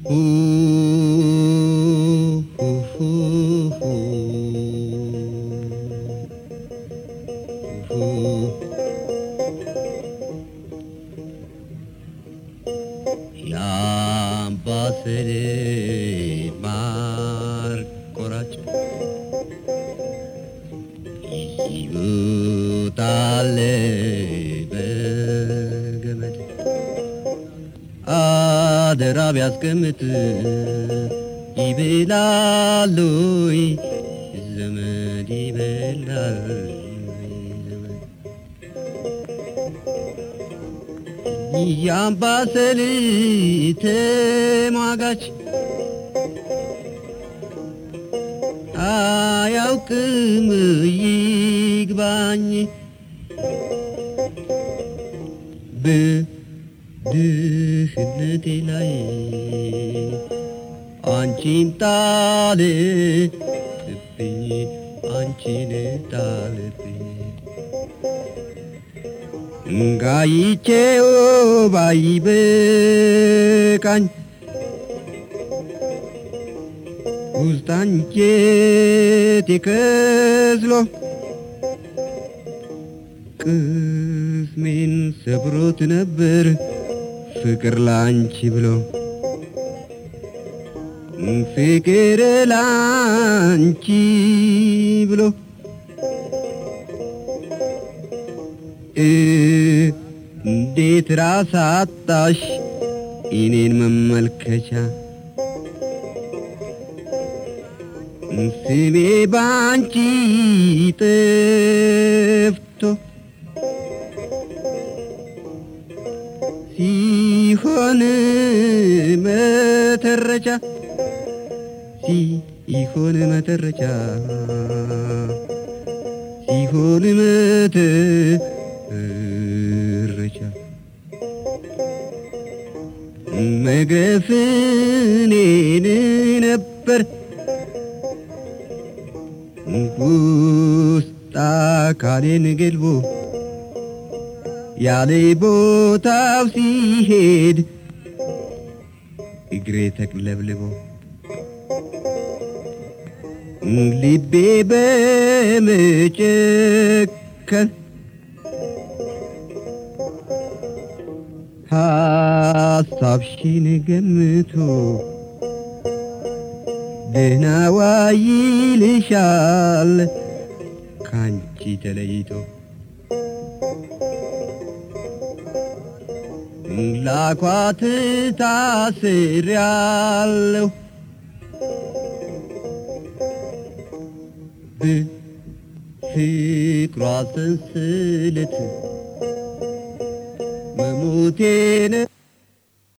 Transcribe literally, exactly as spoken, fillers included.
ያምባሰል ማር ቆራጭ ይውጣል በገመድ አደራ ቢያስቀምጥ ይበላሉይ ዘመድ ይበላል ያምባሰል ተሟጋች አያውቅም ይግባኝ በድህነቴ ላይ አንቺን ጣልብኝ አንቺን ጣልብኝ ጋይቼው ባይበቃኝ ውስጥ አንጀቴ ከስሎ ቅስሜን ሰብሮት ነበር ፍቅር ላንቺ ብሎ ፍቅር ላንቺ ብሎ እንዴት ራስ አጣሽ እኔን መመልከቻ ስሜ ባንቺ ጠፍቶ ሲሆን መተረቻ ሲሆን መተረቻ ሲሆን መተረቻ መግረፍኔን ነበር ውስጥ አካሌን ገልቦ ያለ ቦታው ሲሄድ እግሬ ተቅለብልቦ ልቤ በመጨከን ሐሳብሽን ገምቶ ደህና ዋይልሻል ካንቺ ተለይቶ ላኳት ታስሬያለሁ በፍቅሯ ሰንሰለት መሞቴን